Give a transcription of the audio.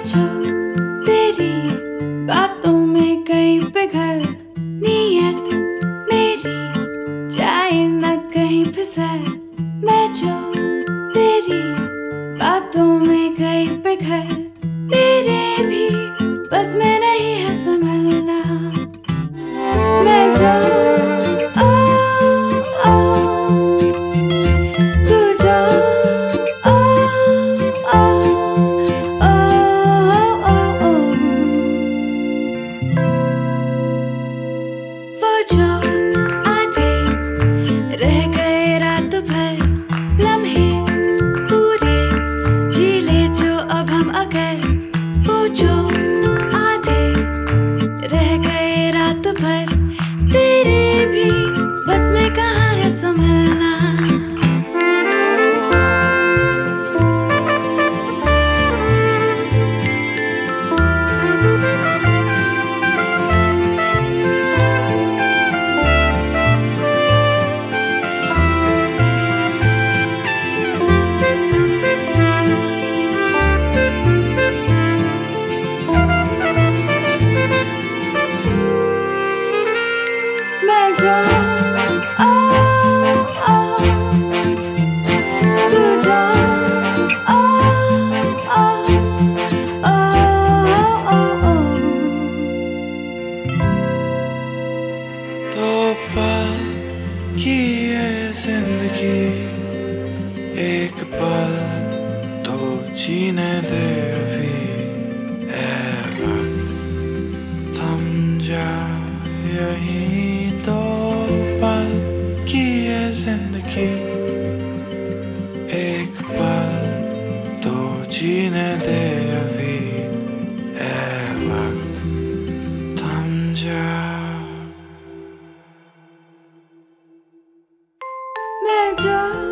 जो तेरी बातों में कहीं पिघल, नीयत मेरी जाए न कहीं फिसल। मैं जो तेरी बातों में कहीं पिघल, मेरे भी बस में नहीं है संभलना। मैं जो ओ, ओ, तू जो ओ, ओ, ओ, ओ, ओ, वो जो आधे रह गए रात भर, लम्हे पूरे जी ले जो अब हम अगर। वो जो आधे रह गए रात भर, तेरे भी बस में कहाँ है संभलना। मैं जो ओ, ओ, तू जो ओ, ओ, ओ, ओ, ओ, तो पल की ये जिंदगी, एक पल तो जीने दे अभी। ए वक्त थम जा यहीं, तो पल की ये जिंदगी, एक पल तो जीने दे अभी। ए वक्त थम जा। मैं जो